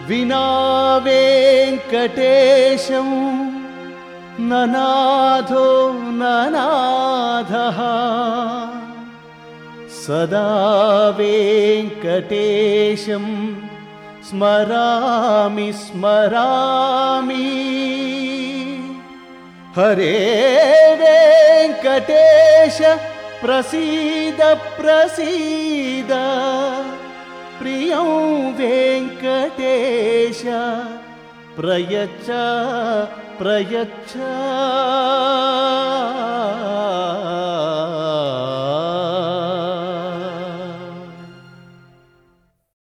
వినా వెంకటేశం ననాథో ననాథః సదా వెంకటేశం స్మరామి స్మరామి. హరే వెంకటేశ ప్రసీద ప్రసీద, ప్రియం వెంకటేశ ప్రయచ్చ ప్రయచ్చ.